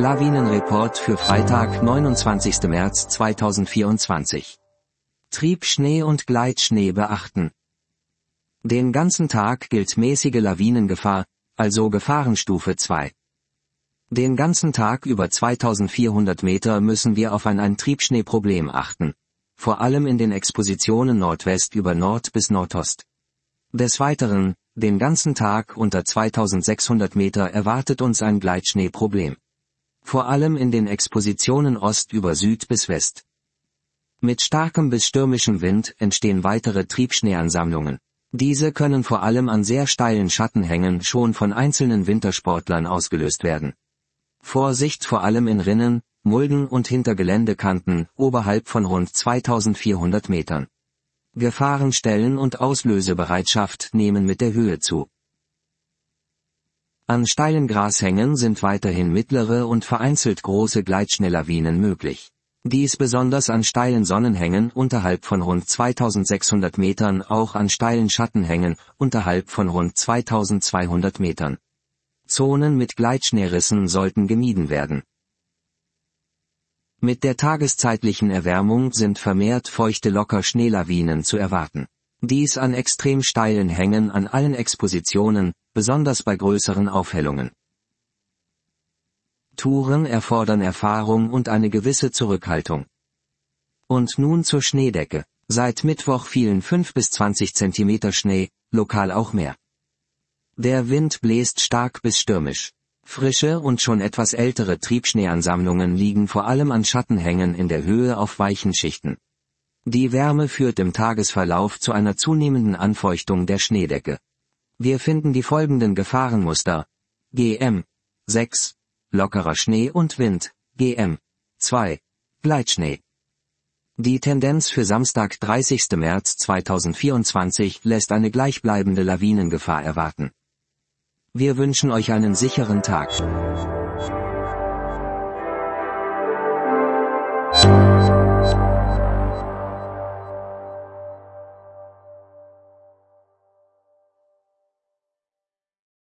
Lawinenreport für Freitag, 29. März 2024. Triebschnee und Gleitschnee beachten. Den ganzen Tag gilt mäßige Lawinengefahr, also Gefahrenstufe 2. Den ganzen Tag über 2400 Meter müssen wir auf ein Triebschneeproblem achten. Vor allem in den Expositionen Nordwest über Nord bis Nordost. Des Weiteren, den ganzen Tag unter 2600 Meter erwartet uns ein Gleitschneeproblem. Vor allem in den Expositionen Ost über Süd bis West. Mit starkem bis stürmischem Wind entstehen weitere Triebschneeansammlungen. Diese können vor allem an sehr steilen Schattenhängen schon von einzelnen Wintersportlern ausgelöst werden. Vorsicht vor allem in Rinnen, Mulden und hinter Geländekanten, oberhalb von rund 2400 Metern. Gefahrenstellen und Auslösebereitschaft nehmen mit der Höhe zu. An steilen Grashängen sind weiterhin mittlere und vereinzelt große Gleitschneelawinen möglich. Dies besonders an steilen Sonnenhängen unterhalb von rund 2600 Metern, auch an steilen Schattenhängen unterhalb von rund 2200 Metern. Zonen mit Gleitschneerissen sollten gemieden werden. Mit der tageszeitlichen Erwärmung sind vermehrt feuchte Lockerschneelawinen zu erwarten. Dies an extrem steilen Hängen an allen Expositionen, besonders bei größeren Aufhellungen. Touren erfordern Erfahrung und eine gewisse Zurückhaltung. Und nun zur Schneedecke. Seit Mittwoch fielen 5 bis 20 Zentimeter Schnee, lokal auch mehr. Der Wind bläst stark bis stürmisch. Frische und schon etwas ältere Triebschneeansammlungen liegen vor allem an Schattenhängen in der Höhe auf weichen Schichten. Die Wärme führt im Tagesverlauf zu einer zunehmenden Anfeuchtung der Schneedecke. Wir finden die folgenden Gefahrenmuster: GM 6, lockerer Schnee und Wind, GM 2, Gleitschnee. Die Tendenz für Samstag, 30. März 2024 lässt eine gleichbleibende Lawinengefahr erwarten. Wir wünschen euch einen sicheren Tag.